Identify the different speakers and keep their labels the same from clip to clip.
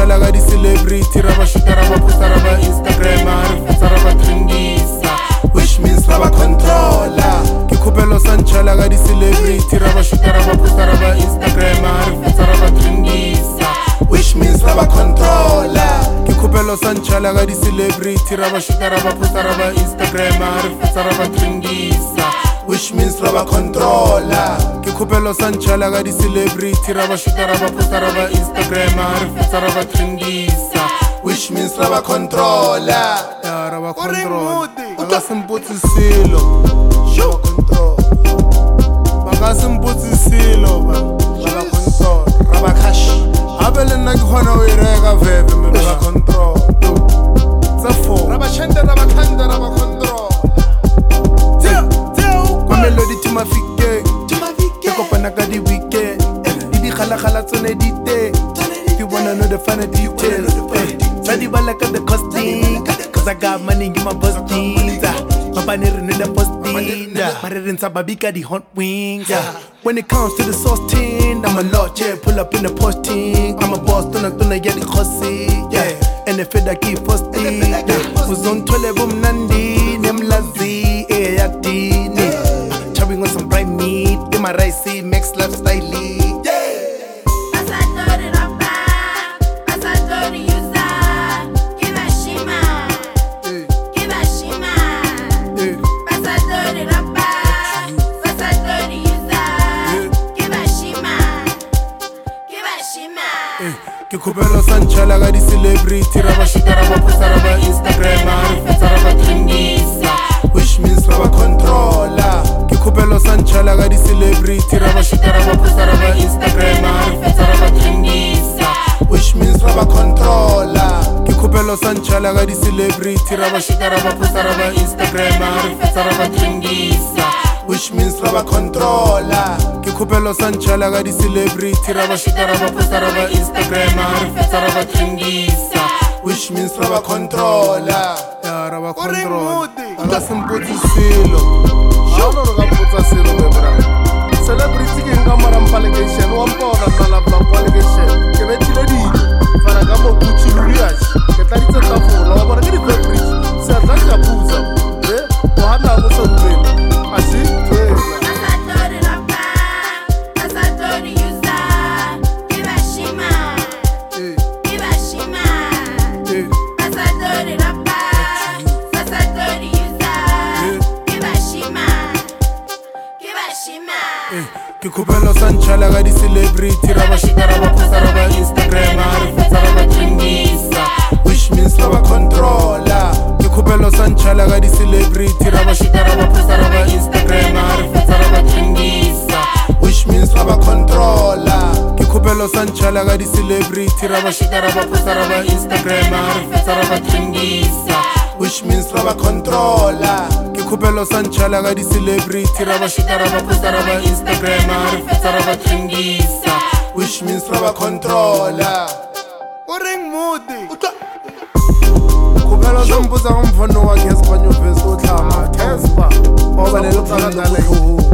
Speaker 1: nchala ka di-celebrity ra va xuta ra va posta ra va Instagram ri futsa ra va trendisa which means ra va controller ke khupelo sa nchala ka di-celebrity ra va xuta ra va posta ra va Instagram ri futsa ra va trendisa which means ra va controller ke khupelo sa nchala ka di-celebrity ra va xuta ra va posta ra va Instagram ri futsa ra va trendisa which means ra va controller ke khupelo sa nchala ka di-celebrity ra va xuta ra va posta ra va Instagram ri futsa ra va trendisa which means ra va controller ra va control va nga se mpotsi silo va nga se mpotsi silo va va control ra va cash habe le nna ke kgona o e reka veve me va control tsa four ra va chende ra va khanda ra va control melody to my fike ke kopana ka di weekend di khala tsone di te you wanna know the finer details sa di bala ka the costing cause I got money in my posting mabane re ne the posting mare re ntsa babika di hot wings when it comes to the sauce tin I'm a lot yeah pull up in the posting I'm a boss tona get the khosi yeah and if it keep posting uzontole bomnandi nemlazi eyadini on some bright meat in my rice, mix lifestyle. Ke khupelo sa nchala ka di-celebrity ra va xuta ra va posta ra va Instagram ri futsa ra va trendisa which means ra va controller ke khupelo sa nchala ka di-celebrity ra va xuta ra va posta ra va Instagram ri futsa ra va trendisa which means ra va controller ke khupelo sa nchala ka di-celebrity ra va xuta ra va posta ra va Instagram ri futsa ra va trendisa which means ra va controller ke khupelo sa nchala ka di-celebrity ra va xuta ra va posta ra va Instagram ri futsa ra va trendisa which means ra va controller ra va control nga se mpotsi silo xolo ro ka mpotsa silo bebra celebrity ke nga mara mpalekation wa mpona sala bla palekation ke betile di fara ka mo kuchuriach ke tla ditse tla fola wa bona ke di fabric sa tla ka puza o hana go so mpela asi ke khupelo sa nchala ka di-celebrity ra va xuta ra va posta ra va Instagram ri futsa ra va trendisa which means ra va controller ke khupelo sa nchala ka di-celebrity ra va xuta ra va posta ra va Instagram ri futsa ra va trendisa which means ra va controller ke khupelo sa nchala ka di-celebrity ra va xuta ra va posta ra va Instagram ri futsa ra va trendisa which means ra va controller ke khupelo sa nchala ka di-celebrity ra va xuta ra va posta ra va Instagram ri futsa ra va trendisa which means ra va controller o reng modi khupelo sa mpotsa go mfono wa Casper Nyovesi o tlhama Casper o ba le tsala le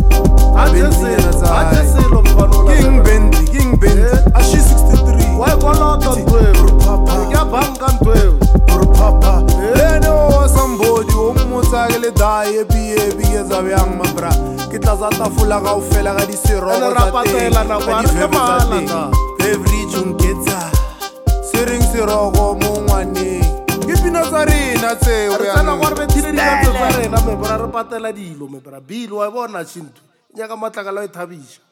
Speaker 1: King Bendi a she 63 why kolota twebo ya banka twebo papa leno somebody o mmotsa le dae biye za byang mabra ke tla za tafula ga o fela ga disero go tsa patela na ba re mala na every jungetsa sering serogo mo ngwane ke pina tsa rena tseo ya tsana gore bethile di tsa rena me bra re patela dilo me bra bill wa bona chintu nyaka matlakala e thabisha